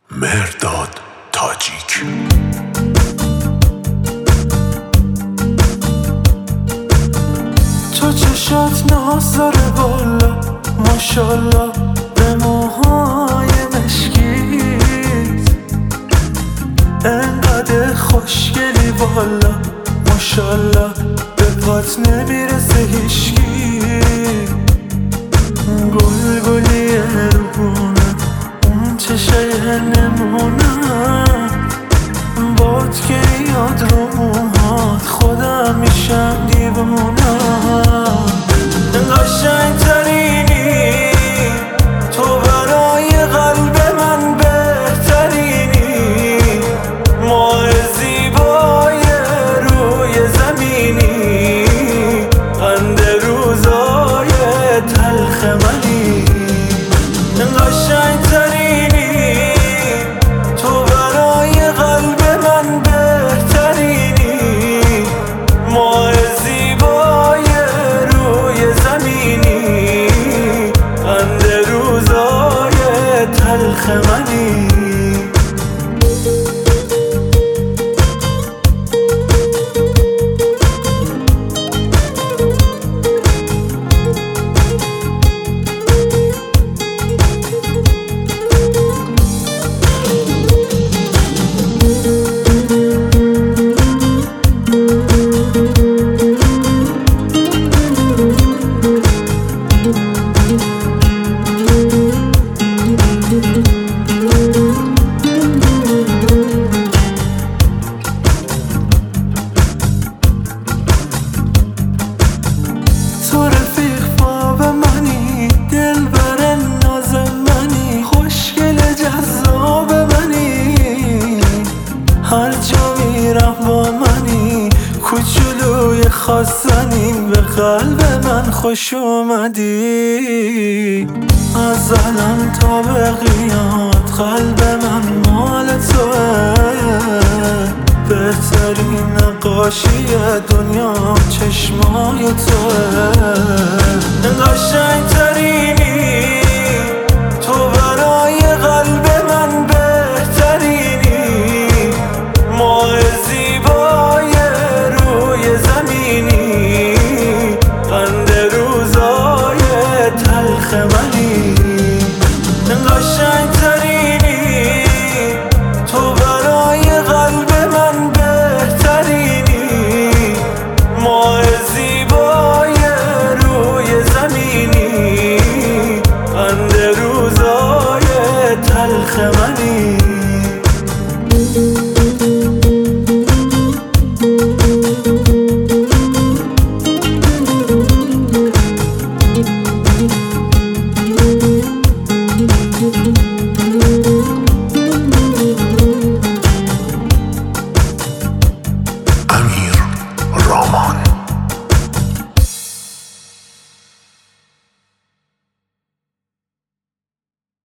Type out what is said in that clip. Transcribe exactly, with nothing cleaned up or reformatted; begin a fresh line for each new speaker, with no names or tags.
مهرداد تاجیک.
تو چشات نازاره بالا ماشالله، به موهای مشکیت انقدر خوشگلی بالا ماشالله، به پات نمیرسه هیشکی. گل گلی روبونه اون چشای نمونه، باد که یاد رو موهات خودم میشم دیوونه. قشنگ ترینی تو، برای قلب من بهترینی، ماه زیبای روی زمینی، قند روزای تلخ منی. قشنگ ترینی تو، برای قلب من بهترینی، ماه زیبای روی زمینی، قند روزای تلخ منی. تو رفیق باب منی، دل بر ناز منی، خوشگل جذاب منی، هر جا میرم با منی، کوچولوی خواستنی، به قلب من خوش اومدی. از الان تا به قیامت قلب من مال توه، بهترین نقاشی دنیا چشمای توه. قشنگ ترینی تو، برای قلب من بهترینی، ماه زیبای روی زمینی، قند روزای تلخ منی. قشنگ ترینی تو، برای قلب من بهترینی، ماه زیبای روی زمینی، قند روزای تلخ منی.